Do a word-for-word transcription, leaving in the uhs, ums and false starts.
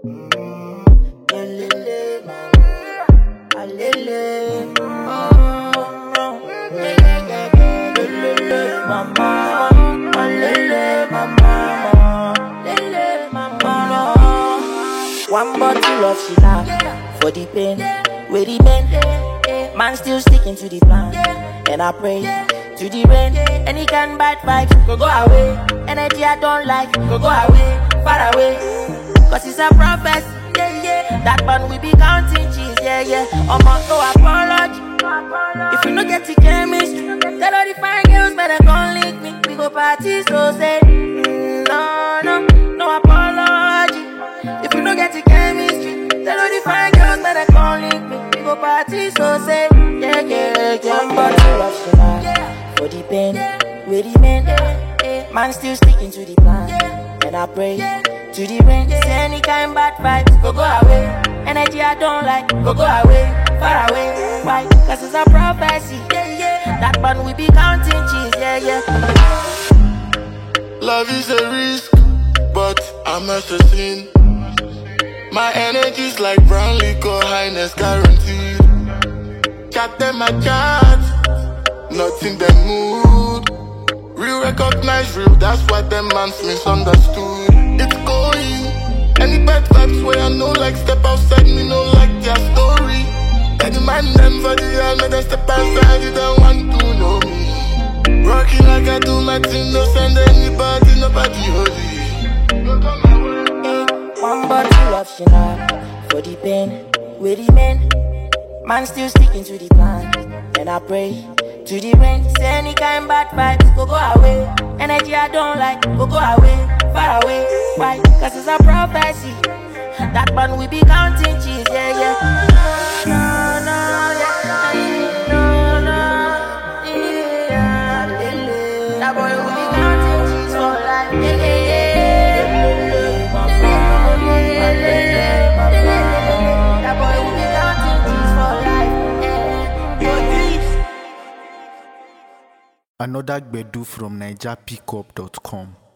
Alele, alele, oh, alele, mama, alele, mama, alele, mama. One bottle of Sheila for the pain, where the men, man still sticking to the plan, and I pray to the rain. Any can bad vibes, go go away. Energy I don't like, go go away, far away. Cause it's a prophecy, yeah, yeah. That man we be counting cheese, yeah, yeah. I'm on no apology. If you no get the chemistry, tell all the fine girls better come link me. We go party, so say, mm, no, no, no apology. If you no get the chemistry, tell all the fine girls better come link me. We go party, so say, yeah, yeah, yeah. One bottle of Chanel for the pain, where the men, man still sticking to the plan, and I pray to the rain. Say any kind bad vibes, go go away. Energy I don't like, go go away, far away. Why? Cause it's a prophecy, yeah, yeah. That man we be counting cheese, yeah, yeah. Love is a risk, but I'm assassin. My energy's like brown liquor, highness guaranteed. Cat them a cat, nothing them mood. Real recognize real, that's why them mans misunderstood. It's going, any bad vibes where I know like step outside me, know like their story. Any man them for the year, make them step outside, you don't want to know me. Rocking like I do my thing, no send anybody, nobody holy. Look on my way. One bottle of Chanel for the pain, where the men, man still sticking to the plan, and I pray to the rain. Say any kind bad vibes, go go away. Energy I don't like, go go away, far away. Why? Cause it's a prophecy. That man we be counting cheese, yeah, yeah. No, no, yeah, no, no, yeah. That boy we be counting cheese for life, yeah, yeah, yeah. That boy we be counting cheese for life, yeah. Another Gbedu from Niger Pickup dot com.